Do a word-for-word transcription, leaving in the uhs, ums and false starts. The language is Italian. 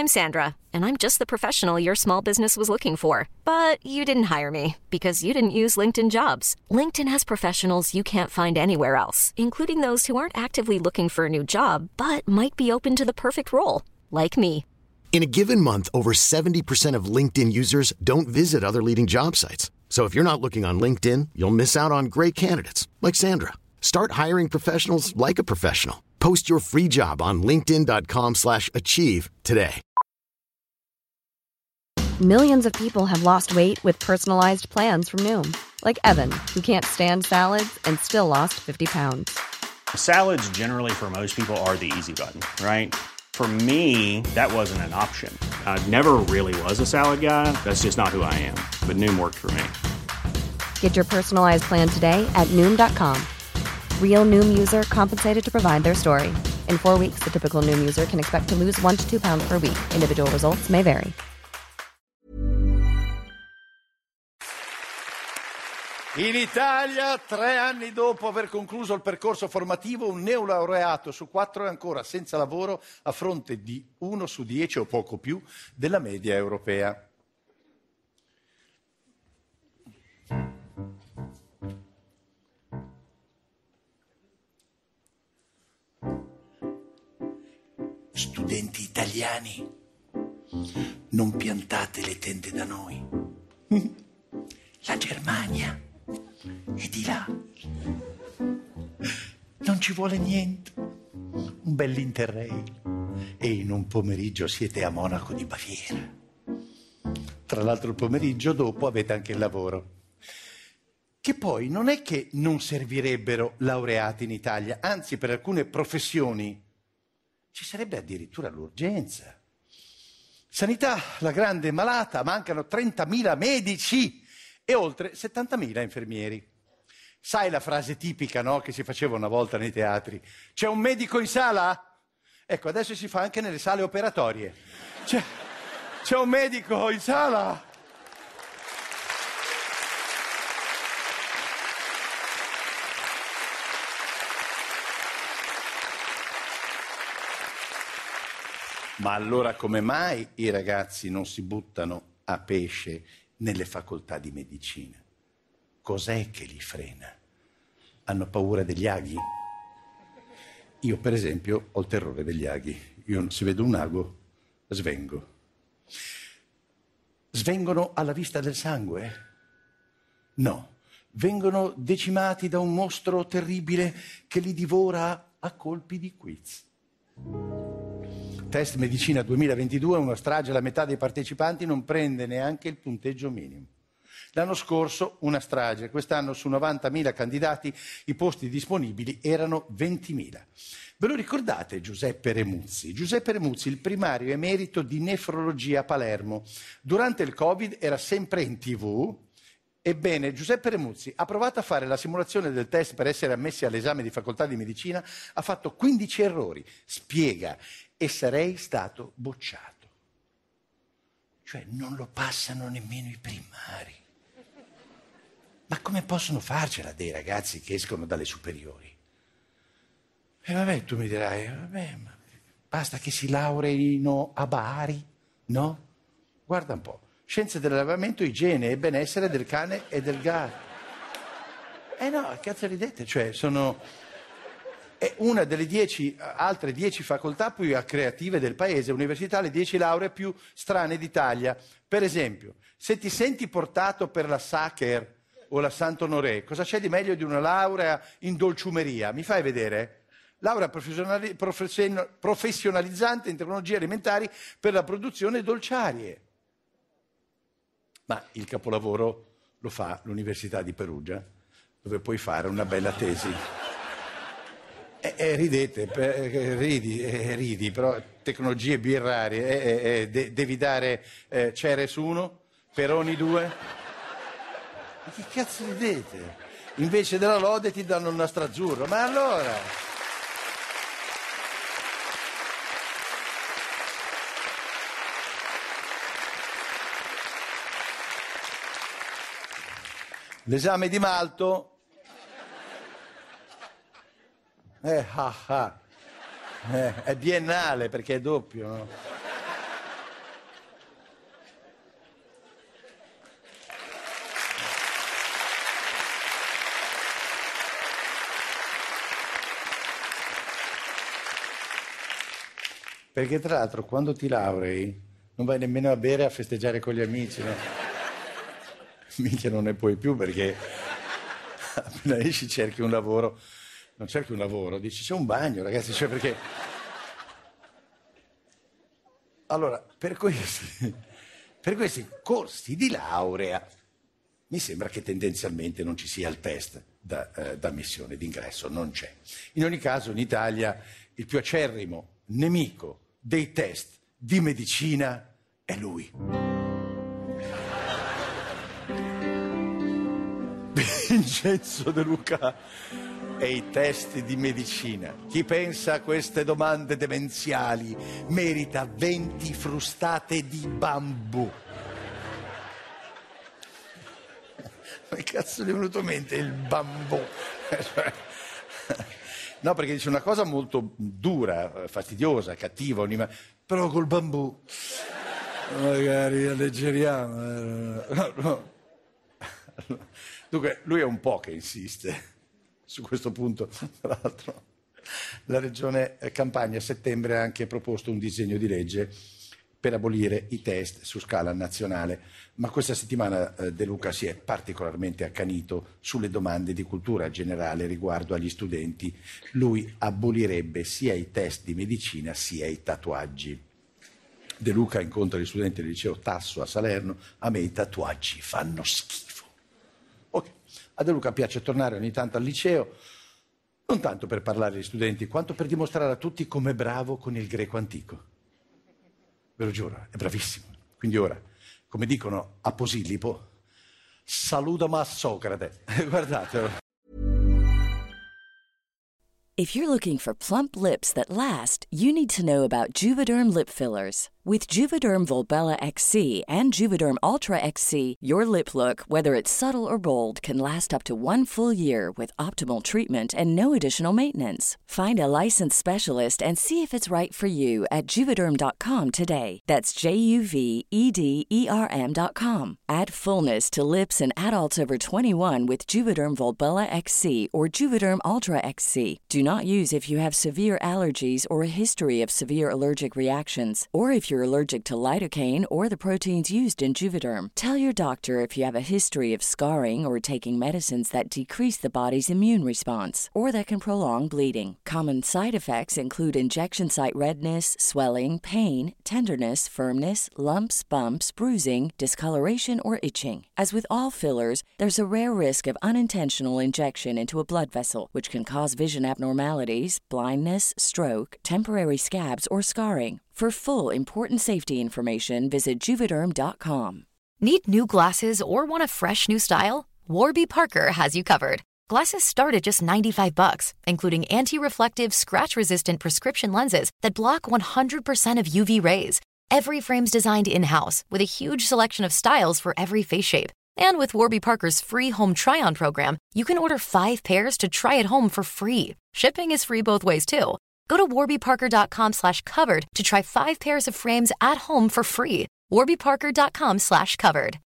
I'm Sandra, and I'm just the professional your small business was looking for. But you didn't hire me because you didn't use LinkedIn Jobs. LinkedIn has professionals you can't find anywhere else, including those who aren't actively looking for a new job, but might be open to the perfect role, like me. In a given month, over seventy percent of LinkedIn users don't visit other leading job sites. So if you're not looking on LinkedIn, you'll miss out on great candidates like Sandra. Start hiring professionals like a professional. Post your free job on linkedin dot com slash achieve today. Millions of people have lost weight with personalized plans from Noom. Like Evan, who can't stand salads and still lost fifty pounds. Salads generally for most people are the easy button, right? For me, that wasn't an option. I never really was a salad guy. That's just not who I am. But Noom worked for me. Get your personalized plan today at Noom dot com. Real Noom user compensated to provide their story. In four weeks, the typical Noom user can expect to lose one to two pounds per week. Individual results may vary. In Italia, tre anni dopo aver concluso il percorso formativo, un neolaureato su quattro è ancora senza lavoro a fronte di uno su dieci o poco più della media europea. Studenti italiani, non piantate le tende da noi. La Germania è di là. Non ci vuole niente. Un bell'Interrail. E in un pomeriggio siete a Monaco di Baviera. Tra l'altro il pomeriggio dopo avete anche il lavoro. Che poi non è che non servirebbero laureati in Italia, anzi per alcune professioni ci sarebbe addirittura l'urgenza. Sanità, la grande malata, mancano trentamila medici e oltre settantamila infermieri. Sai la frase tipica, no, che si faceva una volta nei teatri? C'è un medico in sala? Ecco, adesso si fa anche nelle sale operatorie. C'è, c'è un medico in sala? Ma allora come mai i ragazzi non si buttano a pesce nelle facoltà di medicina? Cos'è che li frena? Hanno paura degli aghi? Io, per esempio, ho il terrore degli aghi. Io, se vedo un ago, svengo. Svengono alla vista del sangue? No, vengono decimati da un mostro terribile che li divora a colpi di quiz. Test Medicina duemilaventidue, una strage, la metà dei partecipanti non prende neanche il punteggio minimo. L'anno scorso una strage, quest'anno su novantamila candidati i posti disponibili erano ventimila. Ve lo ricordate Giuseppe Remuzzi? Giuseppe Remuzzi, il primario emerito di nefrologia a Palermo. Durante il Covid era sempre in tivù. Ebbene, Giuseppe Remuzzi ha provato a fare la simulazione del test per essere ammessi all'esame di facoltà di medicina, ha fatto quindici errori. Spiega, e sarei stato bocciato. Cioè non lo passano nemmeno i primari. Ma come possono farcela dei ragazzi che escono dalle superiori? E vabbè, tu mi dirai, vabbè, ma basta che si laureino a Bari, no? Guarda un po', scienze dell'allevamento, igiene e benessere del cane e del gatto. Eh no, cazzo ridete, cioè sono... È una delle dieci, altre dieci facoltà più creative del paese, università, le dieci lauree più strane d'Italia. Per esempio, se ti senti portato per la Sacher o la Sant'Onoré, cosa c'è di meglio di una laurea in dolciumeria? Mi fai vedere? Laurea professionali- profession- professionalizzante in tecnologie alimentari per la produzione dolciarie. Ma il capolavoro lo fa l'Università di Perugia, dove puoi fare una bella tesi. Eh, eh, ridete, eh, ridi, eh, ridi, però tecnologie birrarie, eh, eh, de- devi dare eh, Ceres uno, Peroni due. Ma che cazzo ridete? Invece della lode ti danno il nastro azzurro, ma allora... L'esame di malto... Eh, ah, ah. Eh, è biennale perché è doppio, no? Perché tra l'altro quando ti laurei non vai nemmeno a bere a festeggiare con gli amici, no? Minchia, non ne puoi più perché appena esci cerchi un lavoro, non cerchi un lavoro, dici c'è un bagno, ragazzi, cioè perché... Allora, per questi, per questi corsi di laurea mi sembra che tendenzialmente non ci sia il test da, eh, d'ammissione, d'ingresso, non c'è. In ogni caso in Italia il più acerrimo nemico dei test di medicina è lui. Vincenzo De Luca e i test di medicina. Chi pensa a queste domande demenziali merita venti frustate di bambù. Che cazzo gli è venuto in mente il bambù? No, perché dice una cosa molto dura, fastidiosa, cattiva, unima... però col bambù magari alleggeriamo. No, no. Dunque, lui è un po' che insiste su questo punto. Tra l'altro, la Regione Campania a settembre ha anche proposto un disegno di legge per abolire i test su scala nazionale, ma questa settimana eh, De Luca si è particolarmente accanito sulle domande di cultura generale riguardo agli studenti. Lui abolirebbe sia i test di medicina sia i tatuaggi. De Luca incontra gli studenti del liceo Tasso a Salerno: a me i tatuaggi fanno schifo. Okay. A De Luca piace tornare ogni tanto al liceo, non tanto per parlare agli studenti, quanto per dimostrare a tutti com'è bravo con il greco antico. Ve lo giuro, è bravissimo. Quindi ora, come dicono a Posillipo, salutami a Socrate. Guardatelo. If you're looking for plump lips that last, you need to know about Juvederm lip fillers. With Juvederm Volbella X C and Juvederm Ultra X C, your lip look, whether it's subtle or bold, can last up to one full year with optimal treatment and no additional maintenance. Find a licensed specialist and see if it's right for you at Juvederm dot com today. That's J U V E D E R M dot com. Add fullness to lips in adults over twenty-one with Juvederm Volbella X C or Juvederm Ultra X C. Do not use if you have severe allergies or a history of severe allergic reactions, or if you're allergic to lidocaine or the proteins used in Juvederm. Tell your doctor if you have a history of scarring or taking medicines that decrease the body's immune response or that can prolong bleeding. Common side effects include injection site redness, swelling, pain, tenderness, firmness, lumps, bumps, bruising, discoloration, or itching. As with all fillers, there's a rare risk of unintentional injection into a blood vessel, which can cause vision abnormalities, blindness, stroke, temporary scabs, or scarring. For full, important safety information, visit Juvederm dot com. Need new glasses or want a fresh new style? Warby Parker has you covered. Glasses start at just ninety-five bucks, including anti-reflective, scratch-resistant prescription lenses that block one hundred percent of U V rays. Every frame's designed in-house with a huge selection of styles for every face shape. And with Warby Parker's free home try-on program, you can order five pairs to try at home for free. Shipping is free both ways, too. Go to warby parker dot com slash covered to try five pairs of frames at home for free. warby parker dot com slash covered.